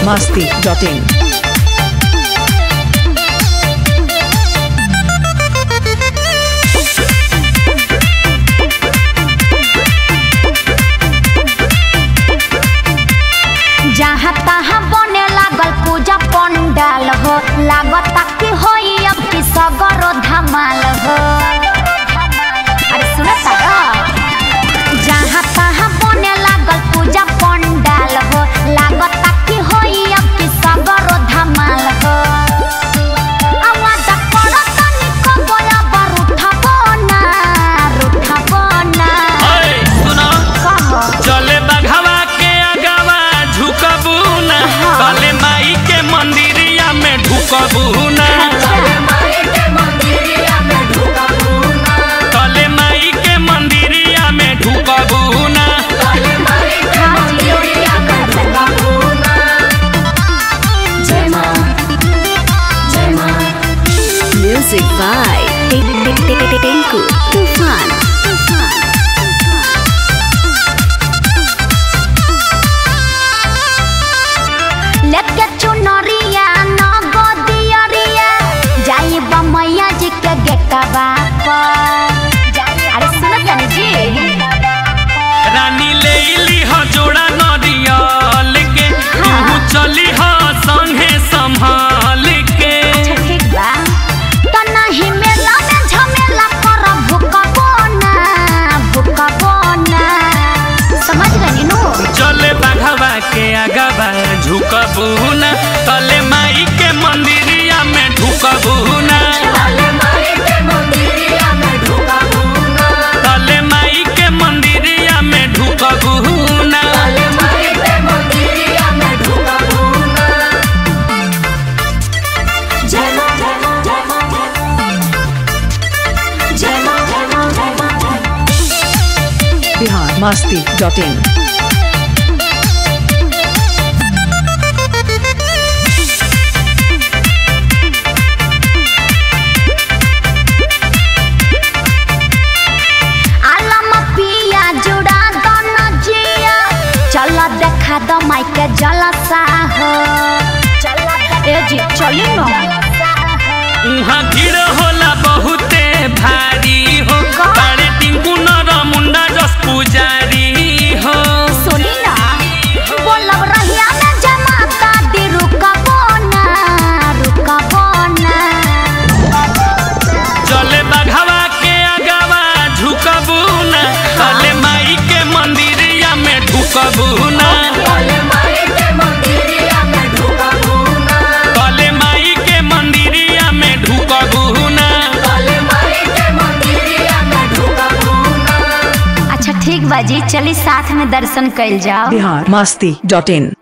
biharmasti.in जहाँ तहाँ बने लागल पूजा पंडाल हो, लागता कि होई अब की सगरो धमाल हो। अरे सुनता जहाँ तहाँ बने लागल पूजा पंडाल हो, लागता कि होई अब की सगरो धमाल हो। आवाज करो तनी को बोला बरूठा बोना, रूठा बोना। ओए सुनो चले बघवा के अगवा झुकबू ना, काले माई के मंदिरिया में ढुकबू ना, काले माई के मंदिरिया में ढुकबू ना। Music by Tinku Tufan. लेके चुनरिया न गोदियरिया जाई बमैया जी के गेटवा पर। अरे सुनो जानी जी रानी ले ली हो जोड़ा नरियल के, तू चली हो संगे संभाल के। अच्छा ठीक बा तो नहीं मेला में झमेला कर भूकबो ना, भूकबो ना। समझ गई नु चले बघवा के अगवा झुकबू ना, काले माई के मंदिरिया में ढुकबू ना, काले माई के मंदिरिया में ढुकबू ना। biharmasti.in आलम पिया जुड़ा दोनों जिया, चल देखा दो माई के जलसा हो। ए जी चली न उहाँ भीड़ होला बहुते भारी हो, बड़े टिंकू नर मुंडा जस पुजारी हो। सुनी ना बोलब रहिया में जमाता दी रुकबो ना, रुकबो ना। चले बघवा के अगवा झुकबू ना, काले माई के मंदिरिया में ढुकबू ना, काले माई के मंदिरिया में ढुकबू ना। अच्छा ठीक बाजी चली साथ में दर्शन कइल जाओ। biharmasti.in